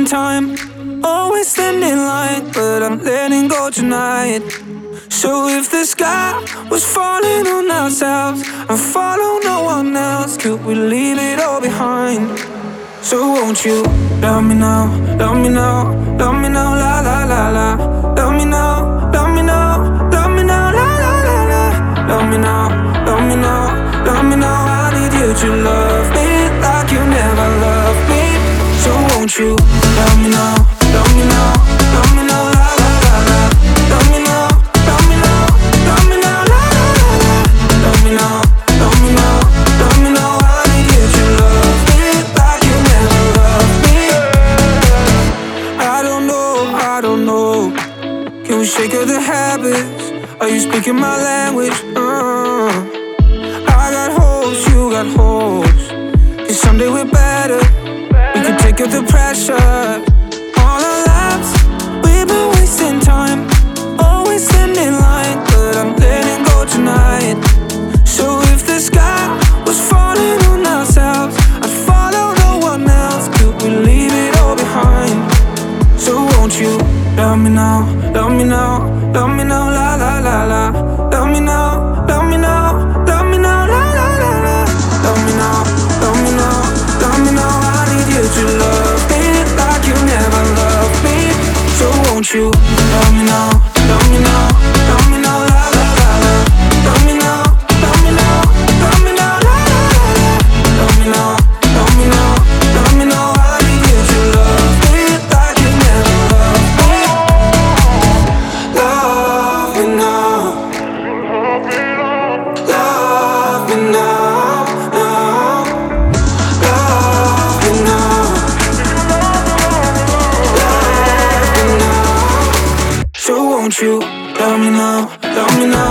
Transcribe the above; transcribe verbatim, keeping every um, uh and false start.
time, always standing line, but I'm letting go tonight. So if the sky was falling on ourselves and follow no one else, could we leave it all behind? So won't you love me now, love me now, love me now, la la la la. Love me now, love me now, love me now, la la la la. Love me now, love me now, love me now. I need you to love me like you never loved me. So won't you love me now, love me now, love me now, la la la la. Love me now, love me now, love me now, la la la la. Love me now, love me now, love me now. I need you to love me like you never loved me. I don't know, I don't know. Can we shake of the habits? Are you speaking my language? Uh, I got hopes, you got hopes. Cause someday we're better. We could take up the pressure. All our lives, we've been wasting time, always standing in line, but I'm letting go tonight. So if the sky was falling on ourselves, I'd follow no one else. Could we leave it all behind? So won't you love me now, love me now, love me now, la la la la. Love me now, love me now, love me now, la la la la. Love me now, love me now, love me now. I need you to love me like you never loved me. So won't you love me now, love me now, love me now, la la la la. Love me now, love me now, love me now, la la la la. Love me now, love me now, love me now. I need you to love me like you never loved me. Love me now, love me now, now. Love me now, love me now. So won't you love me now, love me now,